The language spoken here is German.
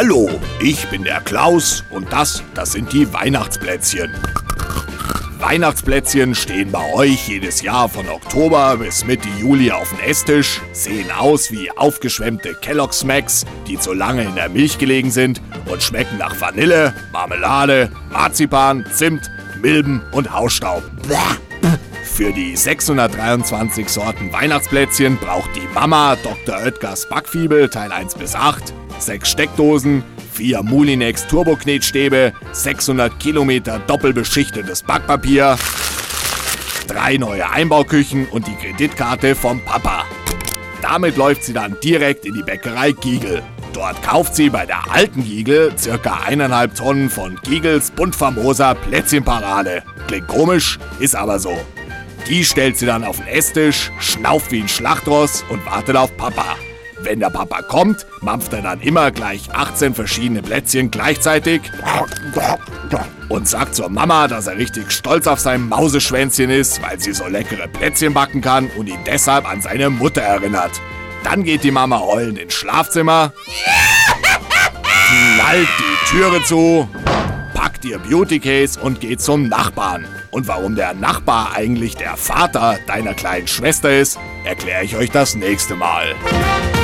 Hallo, ich bin der Klaus und das sind die Weihnachtsplätzchen. Weihnachtsplätzchen stehen bei euch jedes Jahr von Oktober bis Mitte Juli auf dem Esstisch, sehen aus wie aufgeschwemmte Kellogg's Smacks, die zu lange in der Milch gelegen sind und schmecken nach Vanille, Marmelade, Marzipan, Zimt, Milben und Hausstaub. Für die 623 Sorten Weihnachtsplätzchen braucht die Mama Dr. Oetkers Backfibel Teil 1 bis 8, 6 Steckdosen, 4 Moulinex Turboknetstäbe, 600 Kilometer doppelbeschichtetes Backpapier, 3 neue Einbauküchen und die Kreditkarte vom Papa. Damit läuft sie dann direkt in die Bäckerei Giegel. Dort kauft sie bei der alten Giegel ca. 1,5 Tonnen von Giegels buntfamoser Plätzchenparade. Klingt komisch, ist aber so. Die stellt sie dann auf den Esstisch, schnauft wie ein Schlachtross und wartet auf Papa. Wenn der Papa kommt, mampft er dann immer gleich 18 verschiedene Plätzchen gleichzeitig und sagt zur Mama, dass er richtig stolz auf sein Mauseschwänzchen ist, weil sie so leckere Plätzchen backen kann und ihn deshalb an seine Mutter erinnert. Dann geht die Mama heulend ins Schlafzimmer, knallt die Türe zu, packt ihr Beautycase und geht zum Nachbarn. Und warum der Nachbar eigentlich der Vater deiner kleinen Schwester ist, erkläre ich euch das nächste Mal.